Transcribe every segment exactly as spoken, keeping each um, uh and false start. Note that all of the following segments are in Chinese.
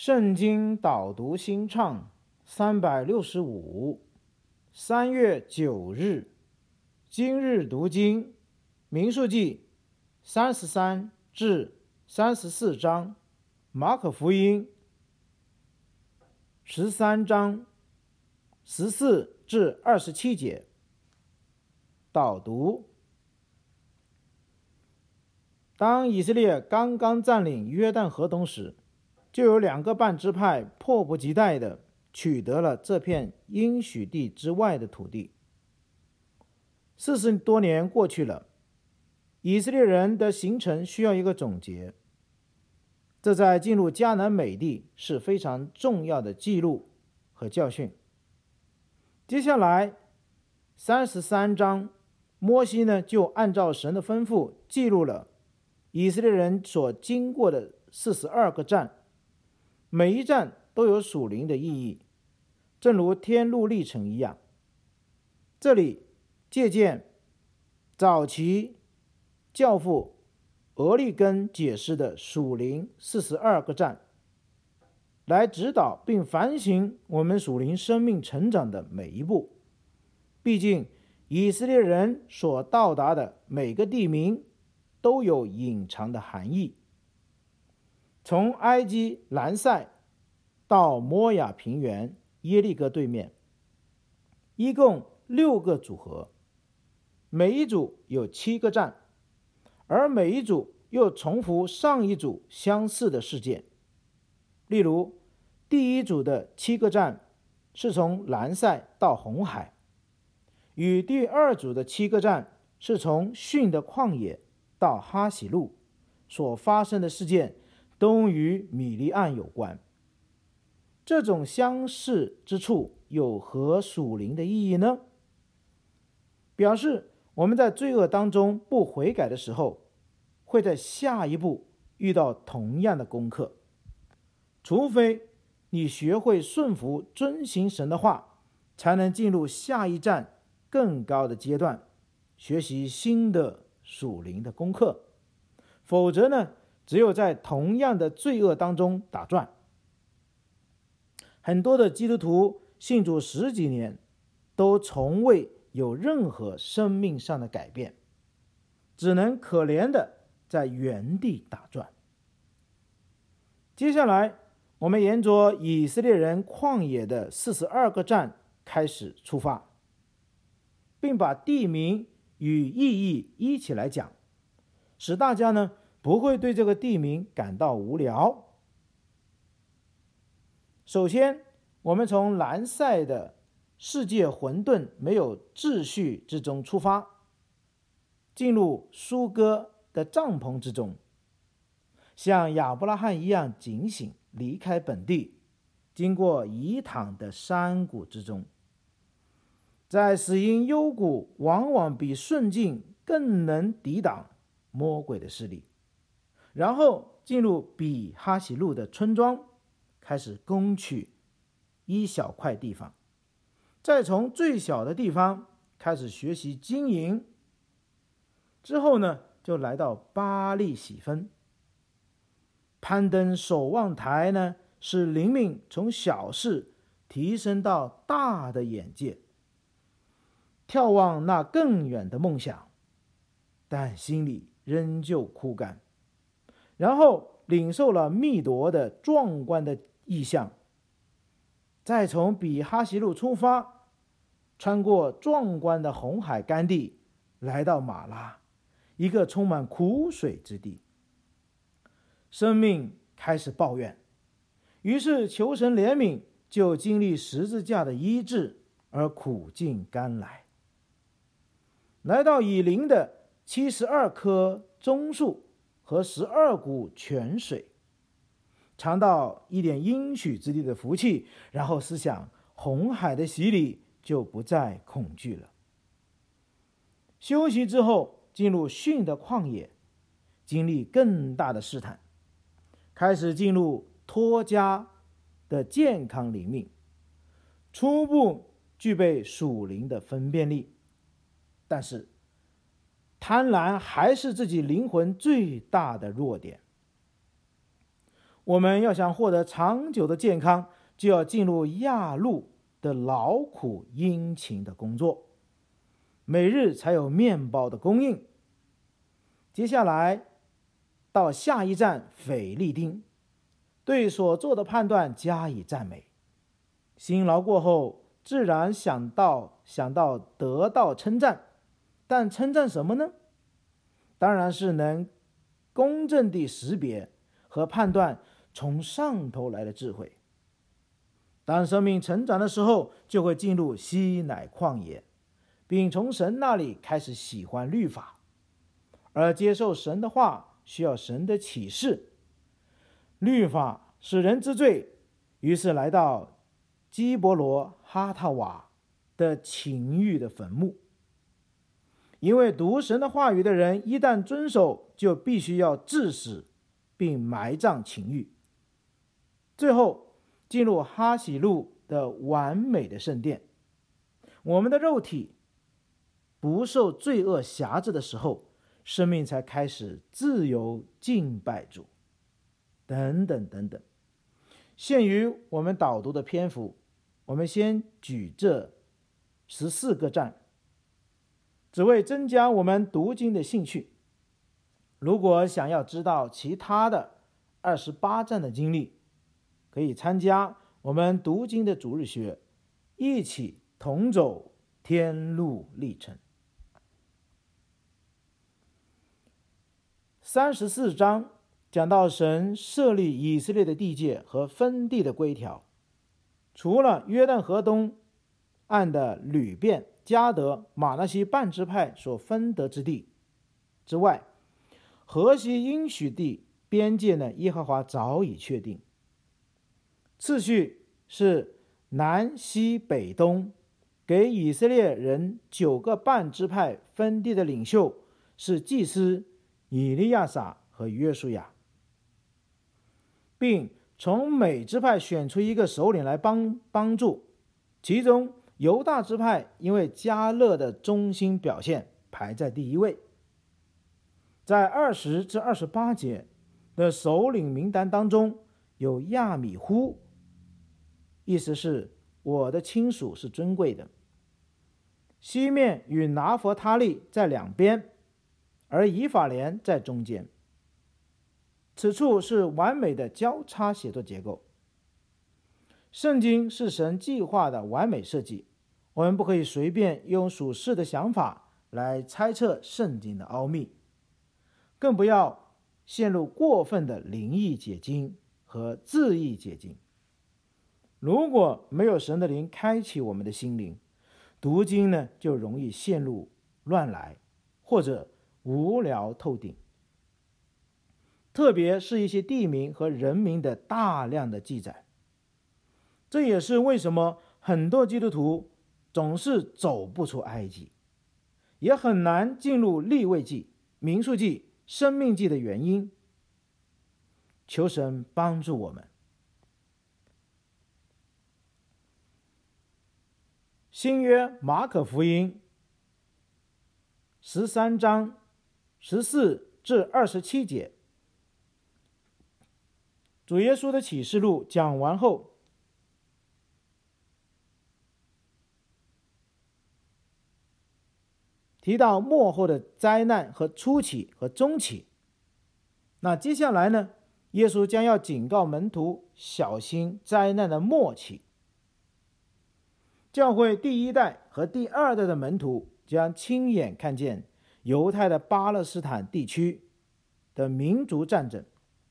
圣经导读新唱三百六十五，三月九日，今日读经，民数记三十三至三十四章，马可福音十三章十四至二十七节。导读：当以色列刚刚占领约旦河东时，就有两个半支派迫不及待地取得了这片应许地之外的土地。四十多年过去了，以色列人的行程需要一个总结，这在进入迦南美地是非常重要的记录和教训。接下来三十三章，摩西呢就按照神的吩咐记录了以色列人所经过的四十二个站，每一站都有属灵的意义，正如天路历程一样。这里借鉴早期教父俄利根解释的属灵四十二个站，来指导并反省我们属灵生命成长的每一步。毕竟以色列人所到达的每个地名都有隐藏的含义。从埃及兰塞到摩亚平原耶利哥对面，一共六个组合，每一组有七个站，而每一组又重复上一组相似的事件。例如，第一组的七个站是从兰塞到红海，与第二组的七个站是从逊的旷野到哈喜路所发生的事件都与米利暗有关。这种相似之处有何属灵的意义呢？表示我们在罪恶当中不悔改的时候，会在下一步遇到同样的功课。除非你学会顺服遵行神的话，才能进入下一站更高的阶段，学习新的属灵的功课。否则呢，只有在同样的罪恶当中打转。很多的基督徒信主十几年，都从未有任何生命上的改变，只能可怜的在原地打转。接下来我们沿着以色列人旷野的四十二个站开始出发，并把地名与意义一起来讲，使大家呢不会对这个地名感到无聊。首先，我们从兰塞的世界混沌没有秩序之中出发，进入苏哥的帐篷之中，像亚伯拉罕一样警醒，离开本地，经过以坦的山谷之中。在死荫幽谷，往往比顺境更能抵挡魔鬼的势力。然后进入比哈喜路的村庄，开始攻取一小块地方，再从最小的地方开始学习经营。之后呢，就来到巴利喜分。攀登守望台呢，使灵命从小事提升到大的眼界，眺望那更远的梦想，但心里仍旧枯干。然后领受了密夺的壮观的意象，再从比哈西路出发，穿过壮观的红海干地，来到马拉，一个充满苦水之地。生命开始抱怨，于是求神怜悯，就经历十字架的医治，而苦尽甘来。来到以琳的七十二棵棕树和十二股泉水，尝到一点应许之地的福气，然后思想红海的洗礼，就不再恐惧了。休息之后，进入逊的旷野，经历更大的试探，开始进入托家的健康灵命，初步具备属灵的分辨力。但是贪婪还是自己灵魂最大的弱点。 我们要想获得长久的健康，就要进入亚路的劳苦殷勤的工作，每日才有面包的供应。接下来到下一站腓利丁，对所做的判断加以赞美。辛劳过后，自然想到想到得到称赞，但称赞什么呢？当然是能公正地识别和判断从上头来的智慧。当生命成长的时候，就会进入西乃旷野，并从神那里开始喜欢律法，而接受神的话需要神的启示。律法使人之罪，于是来到基伯罗哈塔瓦的情欲的坟墓。因为读神的话语的人一旦遵守，就必须要致死并埋葬情欲，最后进入哈喜路的完美的圣殿。我们的肉体不受罪恶辖制的时候，生命才开始自由敬拜主，等等等等。限于我们导读的篇幅，我们先举这十四个站，只为增加我们读经的兴趣。如果想要知道其他的二十八站的经历，可以参加我们读经的主日学，一起同走天路历程。三十四章讲到神设立以色列的地界和分地的规条。除了约旦河东岸的吕遍、迦得、马拿西半支派所分得之地之外，河西应许地边界呢，耶和华早已确定。次序是南西北东，给以色列人九个半支派分地的领袖是祭司以利亚撒和约书亚，并从每支派选出一个首领来帮帮助。其中犹大支派因为迦勒的忠心表现排在第一位。在二十至二十八节的首领名单当中，有亚米呼，意思是我的亲属是尊贵的。西面与拿弗他利在两边，而以法莲在中间。此处是完美的交叉写作结构。圣经是神计划的完美设计，我们不可以随便用属世的想法来猜测圣经的奥秘，更不要陷入过分的灵意解经和字义解经。如果没有神的灵开启我们的心灵，读经呢就容易陷入乱来，或者无聊透顶。特别是一些地名和人名的大量的记载，这也是为什么很多基督徒总是走不出埃及，也很难进入利未记、民数记、生命记的原因。求神帮助我们。新约马可福音十三章十四至二十七节，主耶稣的启示录讲完后，提到末后的灾难和初期和中期。那接下来呢，耶稣将要警告门徒小心灾难的末期。教会第一代和第二代的门徒将亲眼看见犹太的巴勒斯坦地区的民族战争，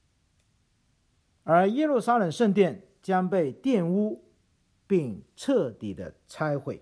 而耶路撒冷圣殿将被玷污并彻底的拆毁。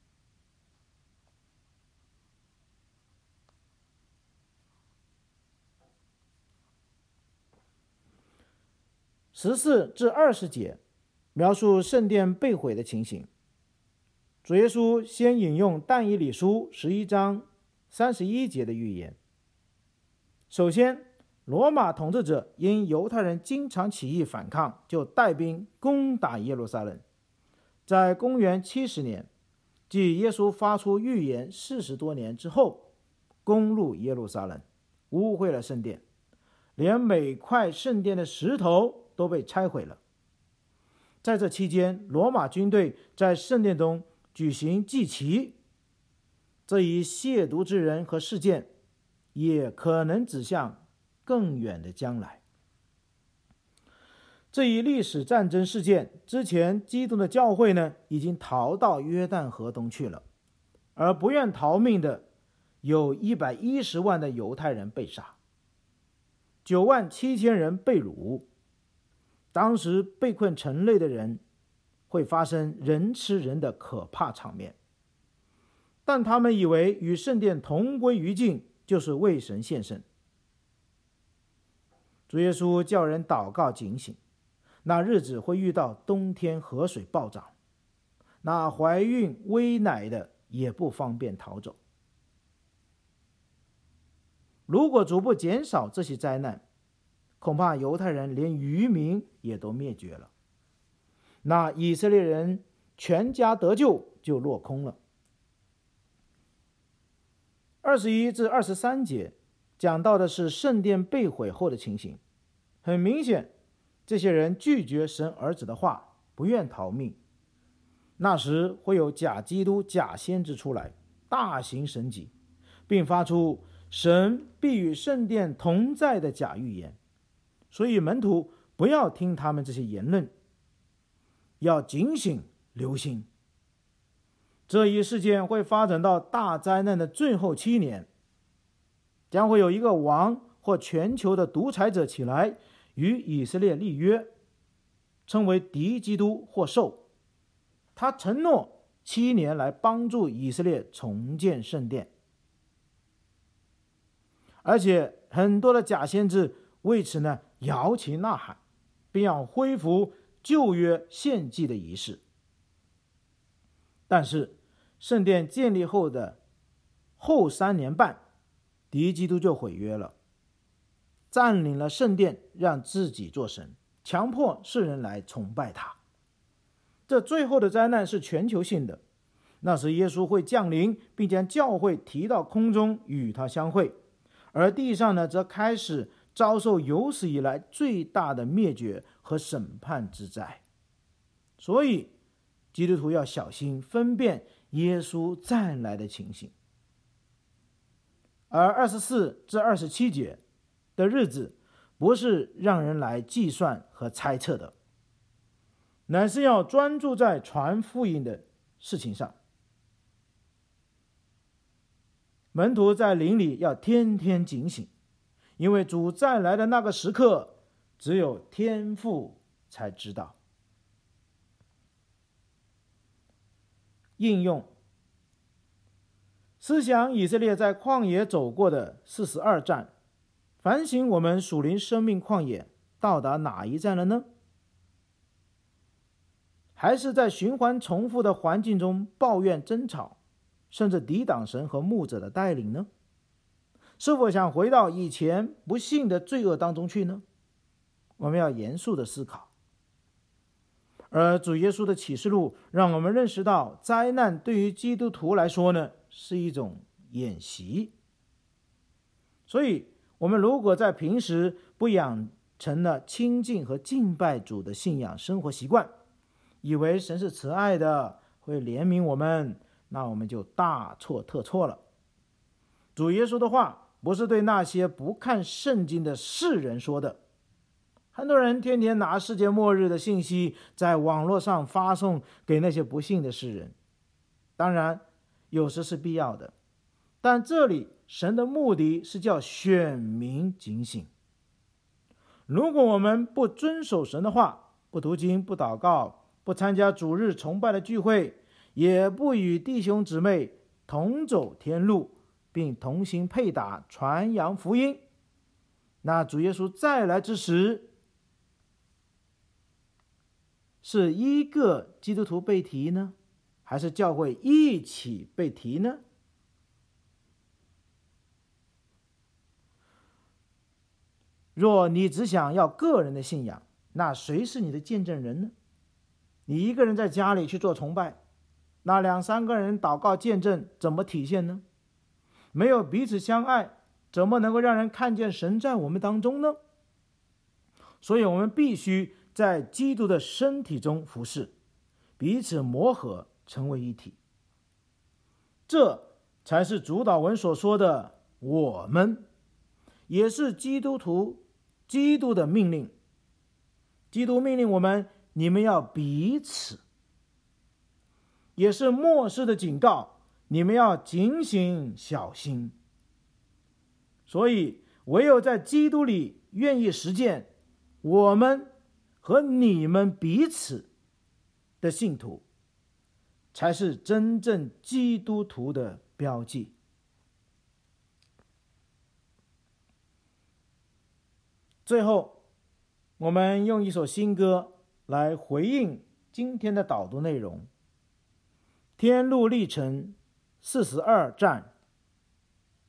十四至二十节描述圣殿被毁的情形。主耶稣先引用但以理书十一章三十一节的预言。首先，罗马统治者因犹太人经常起义反抗，就带兵攻打耶路撒冷。在公元七十年，即耶稣发出预言四十多年之后，攻入耶路撒冷，污秽了圣殿，连每块圣殿的石头都被拆毁了。在这期间，罗马军队在圣殿中举行祭旗，这一亵渎之人和事件也可能指向更远的将来。这一历史战争事件之前，基督的教会呢已经逃到约旦河东去了，而不愿逃命的有一百一十万的犹太人被杀，九万七千人被掳。当时被困城内的人会发生人吃人的可怕场面，但他们以为与圣殿同归于尽就是为神献身。主耶稣叫人祷告警醒，那日子会遇到冬天河水暴涨，那怀孕喂奶的也不方便逃走。如果逐步减少这些灾难，恐怕犹太人连渔民也都灭绝了，那以色列人全家得救就落空了。二十一至二十三节讲到的是圣殿被毁后的情形。很明显，这些人拒绝神儿子的话，不愿逃命。那时会有假基督、假先知出来，大行神迹，并发出神必与圣殿同在的假预言。所以门徒不要听他们这些言论，要警醒留心。这一事件会发展到大灾难的最后七年，将会有一个王或全球的独裁者起来与以色列立约，称为敌基督或兽。他承诺七年来帮助以色列重建圣殿，而且很多的假先知为此呢摇旗呐喊，并要恢复旧约献祭的仪式。但是圣殿建立后的后三年半，敌基督就毁约了，占领了圣殿，让自己做神，强迫世人来崇拜他。这最后的灾难是全球性的，那时耶稣会降临，并将教会提到空中与他相会，而地上呢则开始遭受有史以来最大的灭绝和审判之灾。所以基督徒要小心分辨耶稣再来的情形。而二十四至二十七节的日子不是让人来计算和猜测的，乃是要专注在传福音的事情上。门徒在灵里要天天警醒，因为主再来的那个时刻，只有天父才知道。应用：思想以色列在旷野走过的四十二站，反省我们属灵生命旷野到达哪一站了呢？还是在循环重复的环境中抱怨争吵，甚至抵挡神和牧者的带领呢？是否想回到以前不幸的罪恶当中去呢？我们要严肃的思考。而主耶稣的启示录让我们认识到，灾难对于基督徒来说呢，是一种演习。所以我们如果在平时不养成了亲近和敬拜主的信仰生活习惯，以为神是慈爱的，会怜悯我们，那我们就大错特错了。主耶稣的话不是对那些不看圣经的世人说的。很多人天天拿世界末日的信息在网络上发送给那些不信的世人，当然有时是必要的，但这里神的目的是叫选民警醒。如果我们不遵守神的话，不读经，不祷告，不参加主日崇拜的聚会，也不与弟兄姊妹同走天路，并同心配搭传扬福音，那主耶稣再来之时，是一个基督徒被提呢，还是教会一起被提呢？若你只想要个人的信仰，那谁是你的见证人呢？你一个人在家里去做崇拜，那两三个人祷告见证怎么体现呢？没有彼此相爱，怎么能够让人看见神在我们当中呢？ 所以我们必须在基督的身体中服侍，彼此磨合，成为一体。这才是主祷文所说的我们，也是基督徒基督的命令。基督命令我们，你们要彼此，也是末世的警告，你们要警醒小心。所以唯有在基督里愿意实践我们和你们彼此的信徒，才是真正基督徒的标记。最后，我们用一首新歌来回应今天的导读内容。天路历程四十二站，